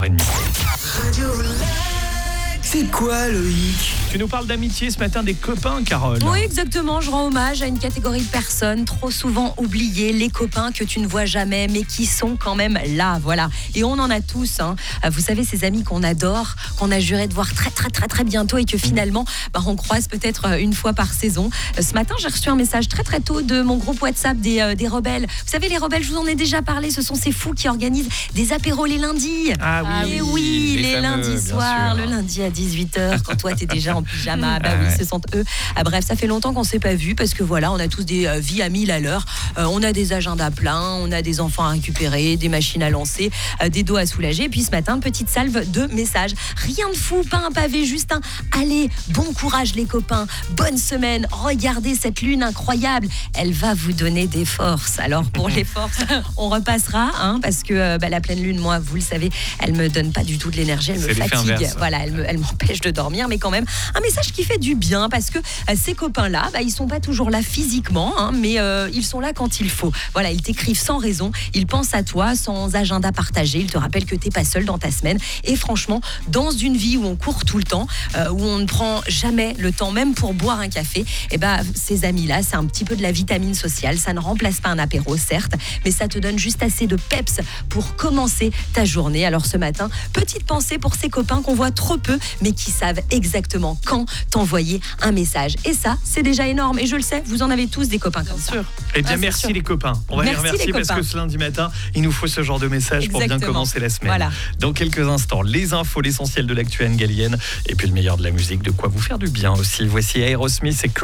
C'est quoi, Loïc ? Tu nous parles d'amitié ce matin, des copains, Carole. Oui, exactement. Je rends hommage à une catégorie de personnes trop souvent oubliées, les copains que tu ne vois jamais, mais qui sont quand même là, voilà. Et on en a tous, hein. Vous savez, ces amis qu'on adore, qu'on a juré de voir très bientôt et que finalement, on croise peut-être une fois par saison. Ce matin, j'ai reçu un message très tôt de mon groupe WhatsApp des rebelles. Vous savez, les rebelles, je vous en ai déjà parlé, ce sont ces fous qui organisent des apéros les lundis. Ah oui, Et oui, les fameux, lundis soirs, le lundi à 18h, quand toi t'es déjà en pyjama, oui, ce sont eux. Bref, ça fait longtemps qu'on s'est pas vus parce que voilà, on a tous des vies à 1000 à l'heure. On a des agendas pleins, on a des enfants à récupérer, des machines à lancer, des dos à soulager. Et puis ce matin, petite salve de messages. Rien de fou, pas un pavé, juste un allez, bon courage les copains, bonne semaine, regardez cette lune incroyable, elle va vous donner des forces. Alors pour les forces, on repassera, parce que la pleine lune, moi, vous le savez, elle me donne pas du tout de l'énergie, elle me fatigue. Voilà, elle m'empêche de dormir, mais quand même un message qui fait du bien parce que ces copains-là, ils sont pas toujours là physiquement, mais ils sont là quand il faut. Voilà, ils t'écrivent sans raison, ils pensent à toi sans agenda partagé, ils te rappellent que t'es pas seul dans ta semaine. Et franchement, dans une vie où on court tout le temps, où on ne prend jamais le temps même pour boire un café, ces amis-là, c'est un petit peu de la vitamine sociale. Ça ne remplace pas un apéro, certes, mais ça te donne juste assez de peps pour commencer ta journée. Alors ce matin, petite pensée pour ces copains qu'on voit trop peu, mais qui savent exactement quand t'envoyer un message. Et ça, c'est déjà énorme. Et je le sais, vous en avez tous des copains comme ça. Eh bien, merci les copains. On va les remercier parce que ce lundi matin, il nous faut ce genre de message pour bien commencer la semaine. Voilà. Dans quelques instants, les infos, l'essentiel de l'actu angalienne et puis le meilleur de la musique, de quoi vous faire du bien aussi. Voici Aerosmith et